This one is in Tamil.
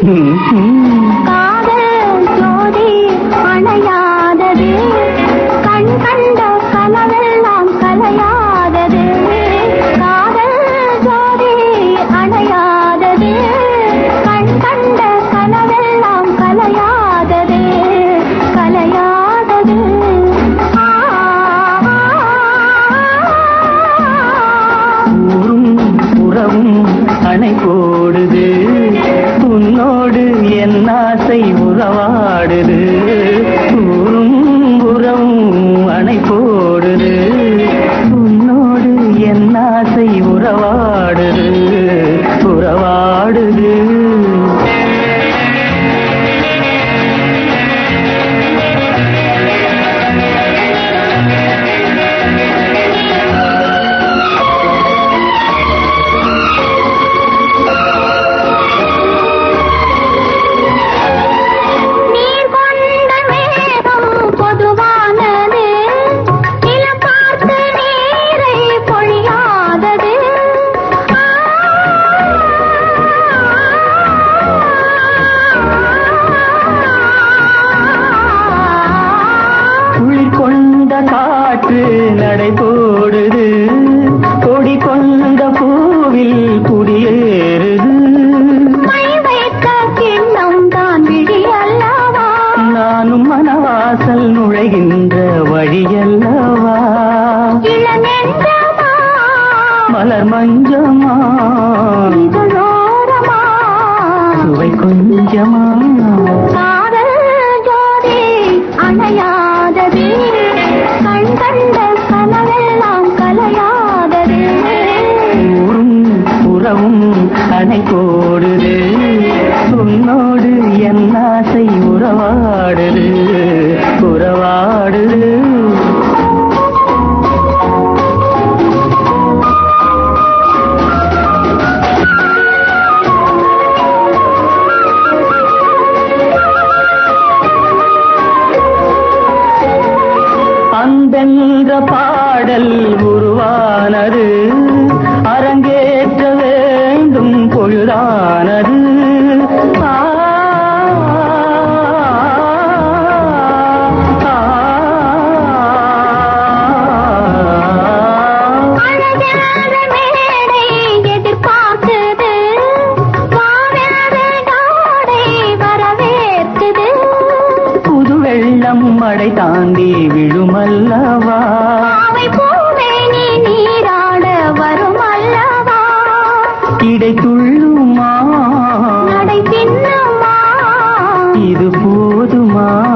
காதல் ஜோதி அணையாதது, கண் கண்ட கனவெல்லாம் கலையாதது. காதல் ஜோதி அணையாதது, கண் கண்ட கனவெல்லாம் கலையாதது, கலையாதது. ஊரும் உறவும் அணை போடுது, உன்னோடு என் ஆசை உறவாடுது. ஊரும் உறவும் அணை போடுது, உன்னோடு என் ஆசை உறவாடுது, உறவாடுது. கொண்ட காற்று நடை போடுது, கொடி கொண்ட பூவில் குடியேறுது. மை வைத்த கிண்ணம் தான் விழி அல்லவா, நானும் மனவாசல் நுழைகின்ற வழியல்லவா. இளநெஞ்சமா மலர் மஞ்சமா, இதழோரமா சுவை கொஞ்சமா. காதல் ஜோதி அணையாதது, கண் கண்ட கனவெல்லாம் கலையாதது. ஊரும் உறவும் அணை போடுது, உன்னோடு என் ஆசை உறவாடுது, உறவாடுது. அன்பென்ற பாடல் உருவானது, அரங்கேற்ற வேண்டும் பொழுதானது. எதிர்பார்த்தது வரவேற்குது, புது வெள்ளம் மழை தாண்டி விழுமல்லவா. பூமேனி நீராட வரும் அல்லவா, இடை துள்ளுமா நடை பின்னுமா, இது போதுமா.